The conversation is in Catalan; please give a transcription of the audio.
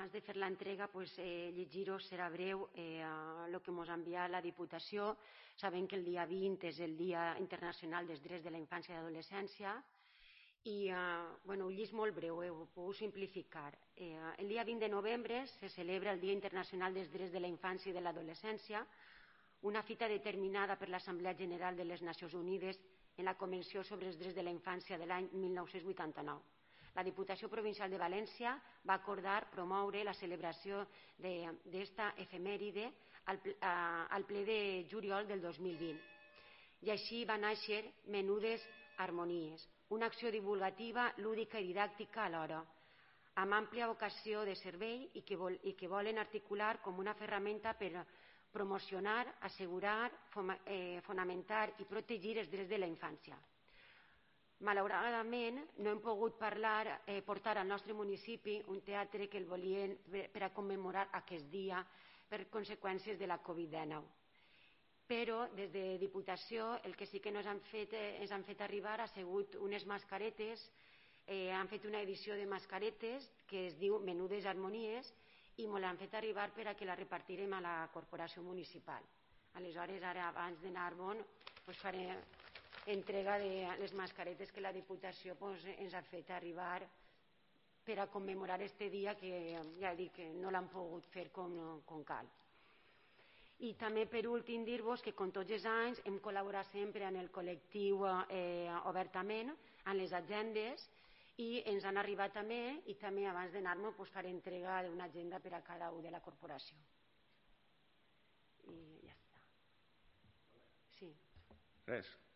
abans de fer l'entrega, llegir-ho serà breu el que ens ha enviat la Diputació. Sabem que el dia 20 és el Dia Internacional dels Drets de la Infància i l'Adolescència i ho llis molt breu, ho puc simplificar. El dia 20 de novembre se celebra el Dia Internacional dels Drets de la Infància i de l'Adolescència, una fita determinada per l'Assemblea General de les Nacions Unides en la Convenció sobre els Drets de la Infància de l'any 1989. La Diputació Provincial de València va acordar promoure la celebració d'esta efemèride al ple de juliol del 2020. I així va néixer Menudes Harmonies, una acció divulgativa, lúdica i didàctica alhora, amb àmplia vocació de servei i que volen articular com una ferramenta per promocionar, assegurar, fonamentar i protegir els drets de la infància. Malauradament no hem pogut portar al nostre municipi un teatre que el volien per a commemorar aquest dia per conseqüències de la Covid-19. Però des de Diputació el que sí que ens han fet arribar ha sigut unes mascaretes, han fet una edició de mascaretes que es diu Menudes Harmonies i ens l'han fet arribar per a que la repartirem a la corporació municipal. Aleshores, ara abans d'anar-me'n faré entrega de les mascaretes que la Diputació ens ha fet arribar per a commemorar aquest dia que ja dic que no l'han pogut fer com cal. I també per últim dir-vos que com tots els anys hem col·laborat sempre amb el col·lectiu obertament, amb les agendes i ens han arribat també i també abans d'anar-me faré entrega d'una agenda per a cada un de la corporació. I ja està. Sí. Res.